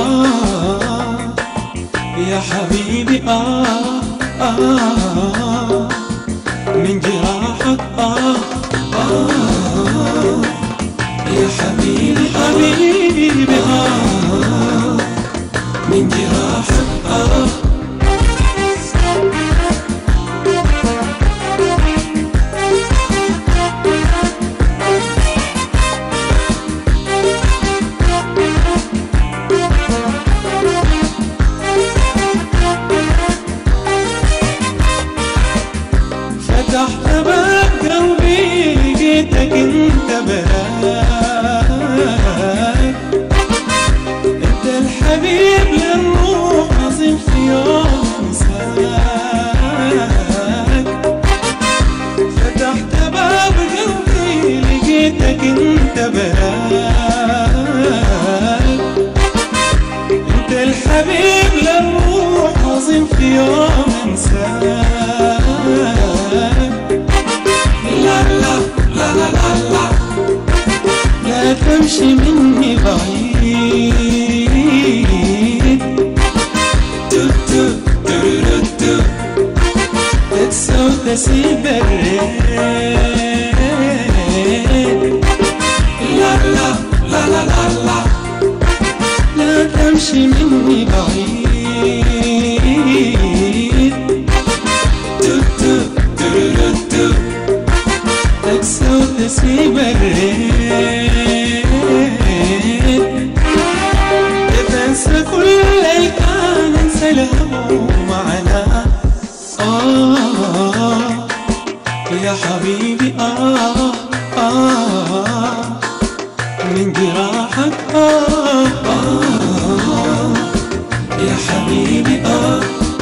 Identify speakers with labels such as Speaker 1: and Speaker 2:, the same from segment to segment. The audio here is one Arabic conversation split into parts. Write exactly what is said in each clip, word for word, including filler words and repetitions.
Speaker 1: آه يا حبيبي آه آه من جراحك آه آه يا حبيبي حبيبي آه من جراحك آه فتحت باب قلبي لقيتك انت براك، انت الحبيب للروح عظيم في يوم انساك. فتحت باب قلبي لقيتك انت براك، انت الحبيب للروح عظيم في يوم انساك. لا لا لا لا لا لا لا تمشي مني بعيد، تو تو تورو تو تكسو تسيب الريد. لا لا لا لا لا لا لا تمشي مني بعيد، تو تو تورو تو تكسو تسيب الريد. تنسى كل اللي كان، انسى الهموم معنا آه يا حبيبي آه آه من جراحك آه آه يا حبيبي آه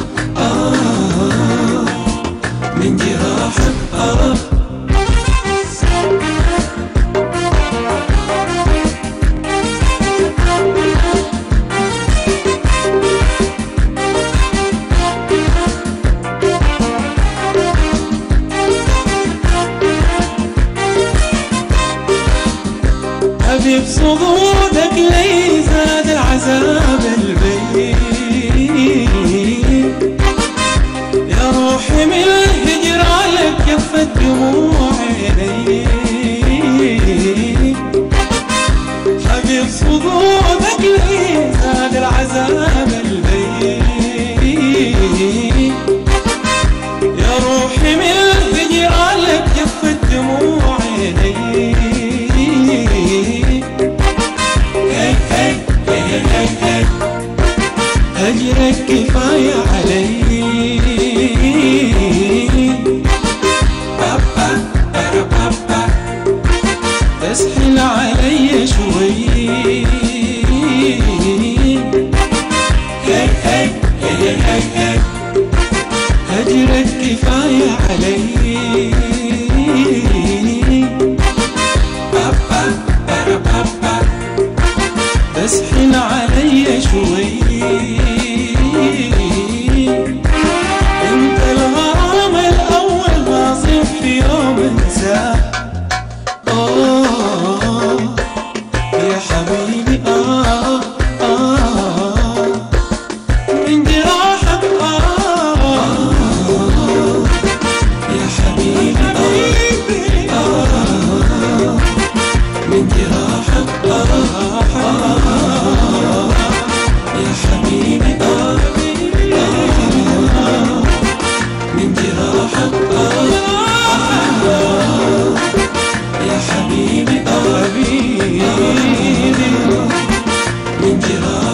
Speaker 1: آه من جراحك آه. حبيب صدودك لي زاد العذاب البين، يا روحي من الهجرة لك كفت دموع عيني. حبيب صدودك لي زاد العذاب البين، يا روحي من الهجرة لك كفت دموع عيني. أجرك كفاية علي، بابا بابا تسحل علي شوي. أجرك كفاية علي، بابا بابا تسحل علي شوي. انت الغرام الاول عظيم في يوم انساه آه يا حبيبي آه آه من جراحك آه يا حبيبي آه آه من جراحك آه يا حبيبي آه من جراحك آه يا حبيبي آه من جراحك.